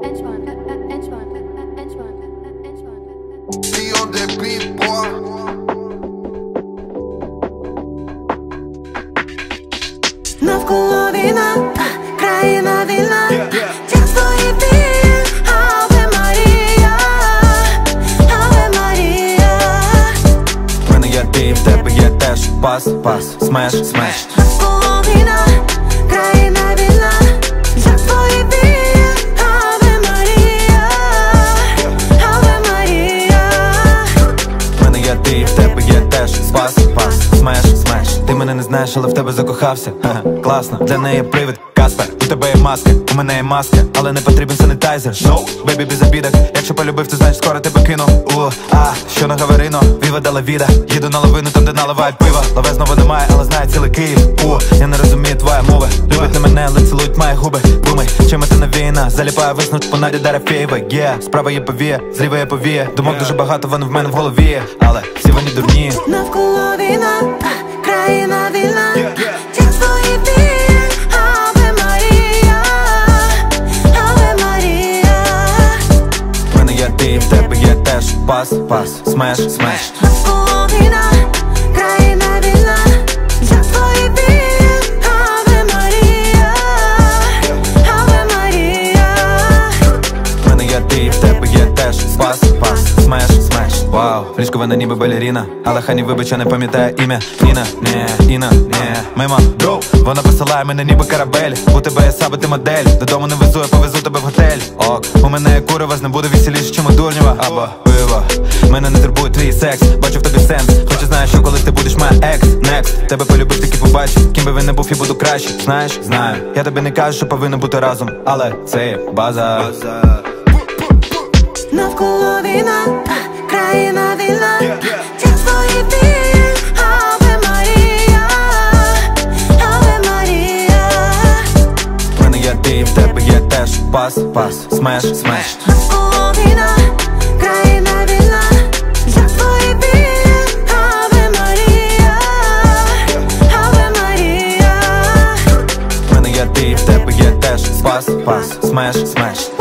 Be on the beat, boy. Навколо війна, країна вільна. Як твої дні, Аве Марія, Аве Марія. В мене є ти, в тебе є теж. Пас, смеш. Навколо війна, країна вільна. Як твої дні, Аве Марія, Аве Марія. В мене є ти, в тебе є теж. Пас, смеш. Ти мене не знаєш, але в тебе закохався. Ха-ха, класно, для неї привид. Каспер, у тебе є маска, у мене є маска, але не потрібен санітайзер. Бейбі, без обідок, якщо полюбив, то значить скоро тебе кину. Що на Гаверино, Віва де ла Віда. Їду на лавину, там де наливають пиво. Лаве знову немає, але знає цілий Київ. Я не розумію твоя мова. Любить на мене, але цілують мої губи. Думай, чим ти навіяна, заліпає висновку по Наді Дорофєєва. Справа є повія, зліва є повія. Думок дуже багато, вони в мене в голові, але всі вони дурні. Навколо війна, країна вільна. Як твої дні, Аве Марія, Аве Марія. В мене є ти, в тебе є теж. Пас, смеш. Навколо війна, країна вільна. Як твої дні, Аве Марія, Аве Марія. В мене є ти, в тебе є теж. Пас, смеш. Вау, ліжко вона ніби балеріна, але хані вибача не пам'ятає ім'я. Іна, мимо, бро. Вона посилає мене ніби корабель. У тебе є саби, ти модель. Додому не везу, я повезу тебе в готель. Ок, у мене є курива, не буде веселіше, чим у Дурнєва. Або пиво, мене не турбує твій секс. Бачу в тобі сенс, хоча знаєш, що коли ти будеш моя екс. Next, тебе полюбив, тільки побачив. Ким би він не був, я буду краще. Знаєш, знаю, я тобі не кажу, що повинно бути разом, але це є база. Навколо війна, країна вільна. Як твої дні, Аве Марія, Аве Марія. В мене є ти, в тебе є теж. Пас, смеш. Навколо війна, країна вільна. Як твої дні, Аве Марія, Аве Марія. В мене є ти, в тебе є теж. Пас, смеш.